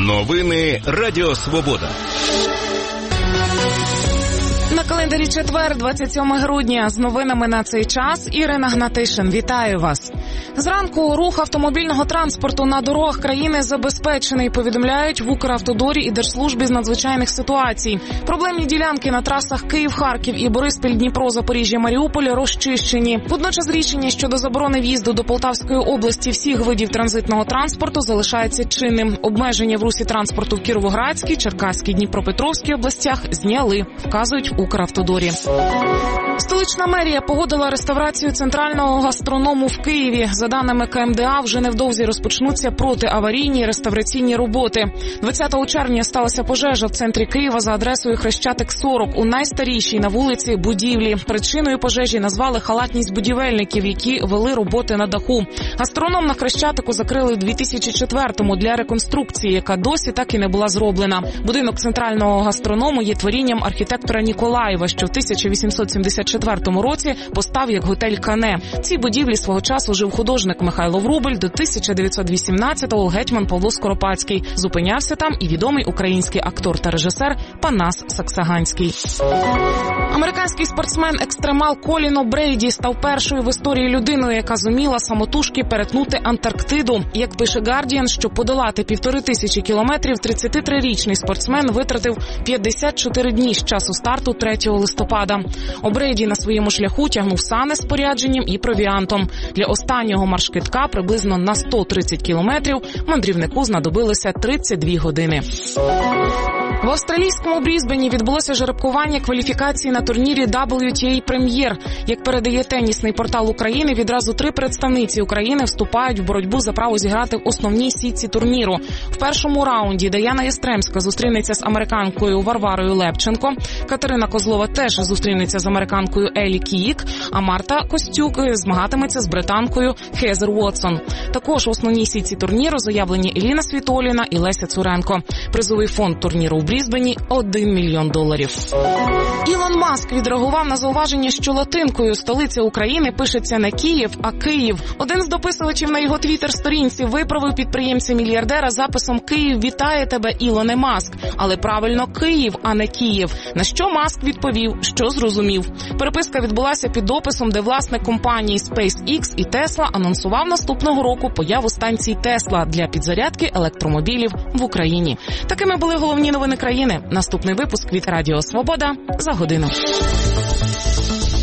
Новини Радіо Свобода. На календарі четвер, 27 грудня. З новинами на цей час Ірина Гнатишин. Вітаю вас. Зранку рух автомобільного транспорту на дорогах країни забезпечений, повідомляють в Укравтодорі і Держслужбі з надзвичайних ситуацій. Проблемні ділянки на трасах Київ-Харків і Бориспіль-Дніпро-Запоріжжя-Маріуполь розчищені. Водночас рішення щодо заборони в'їзду до Полтавської області всіх видів транзитного транспорту залишається чинним. Обмеження в русі транспорту в Кіровоградській, Черкаській, Дніпропетровській областях зняли, вказують в Укравтодорі. Столична мерія погодила реставрацію центрального гастроному в Києві. За даними КМДА, вже невдовзі розпочнуться протиаварійні реставраційні роботи. 20 червня сталася пожежа в центрі Києва за адресою Хрещатик 40 у найстарішій на вулиці будівлі. Причиною пожежі назвали халатність будівельників, які вели роботи на даху. Гастроном на Хрещатику закрили в 2004-му для реконструкції, яка досі так і не була зроблена. Будинок центрального гастроному є творінням архітектора Ніколаєва, що в 1874 році постав як готель «Кане». В цій будівлі свого часу жив художник Михайло Врубель, до 1918-го гетьман Павло Скоропадський. Зупинявся там і відомий український актор та режисер Панас Саксаганський. Американський спортсмен-екстремал Колін О'Брейді став першою в історії людиною, яка зуміла самотужки перетнути Антарктиду. Як пише Guardian, щоб подолати 1500 кілометрів, 33-річний спортсмен витратив 54 дні з часу старту 3 листопада. О'Брейді на своєму шляху тягнув сани з спорядженням і провіантом. Для останнього маршрутка приблизно на 130 кілометрів мандрівнику знадобилося 32 години. В австралійському Брізбені відбулося жеребкування кваліфікації на турнірі WTA Premier. Як передає тенісний портал України, відразу 3 представниці України вступають в боротьбу за право зіграти в основній сітці турніру. В першому раунді Даяна Ястремська зустрінеться з американкою Варварою Лепченко, Катерина Козлова теж зустрінеться з американкою Елі Кіїк, а Марта Костюк змагатиметься з британкою Хезер Уотсон. Також в основній сітці турніру заявлені Еліна Світоліна і Леся Цуренко. Призовий фонд турніру в Брізбені – $1 мільйон. Ілон Маск відреагував на зауваження, що латинкою столиця України пишеться не Київ, а Київ. Один з дописувачів на його твіттер-сторінці виправив підприємця-мільярдера записом «Київ вітає тебе, Ілоне Маск», але правильно Київ, а не Київ. На що Маск відповів, що зрозумів. Переписка відбулася під описом, де власник компанії SpaceX і Tesla анонсував наступного року появу станцій Tesla для підзарядки електромобілів в Україні. Такими були головні новини країни. Наступний випуск від Радіо Свобода за годину.